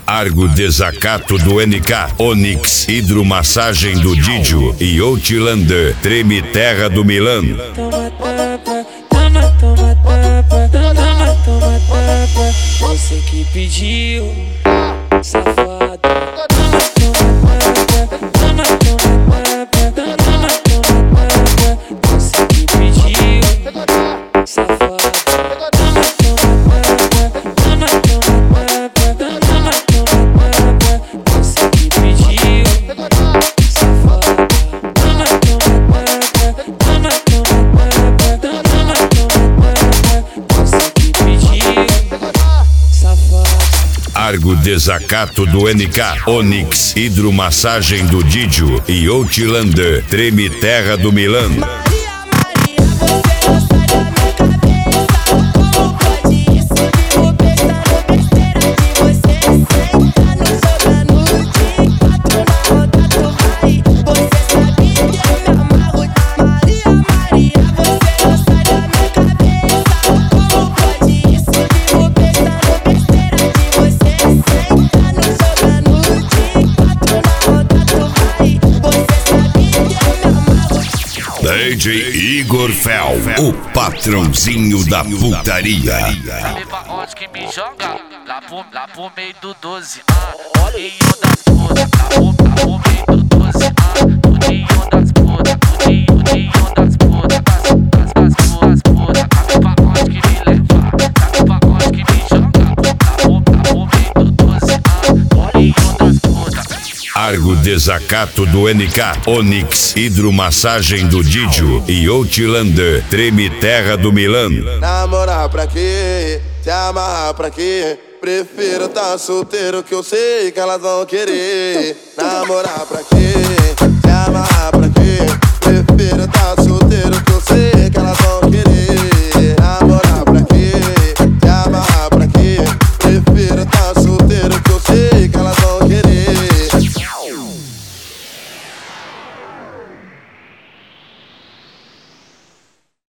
Argo Desacato do NK, Onyx, Hidromassagem do Didio e Outlander, Treme Terra do Milan. Toma tapa, toma, toma tapa, toma, toma tapa. Você que pediu, safada. Toma, toma tapa, toma, toma tapa, toma, toma tapa. Você que pediu, safada. Toma, toma tapa, toma, toma tapa, toma, toma tapa. Você que pediu, safada. Toma, toma tapa, toma, toma tapa, toma, toma tapa. Você que pediu, safada. Argo Desacato do NK, Onyx, Hidromassagem do Didio e Outlander, Treme Terra do Milan. DJ Igor Fel, o patrãozinho da putaria. Leva onde que me joga lá pro meio do 12. Tudinho das putas, lá pro meio do 12. Tudinho das putas, tudinho das putas, das putas. Leva onde que me leva, leva onde que me joga lá pro meio do 12. Tudinho das putas. Argo Desacato do NK, Onyx, Hidromassagem do Didio e Outlander, Treme Terra do Milan. Namorar pra quê? Se amarrar pra quê? Prefiro tá solteiro que eu sei que elas vão querer. Namorar pra quê? Se amarrar pra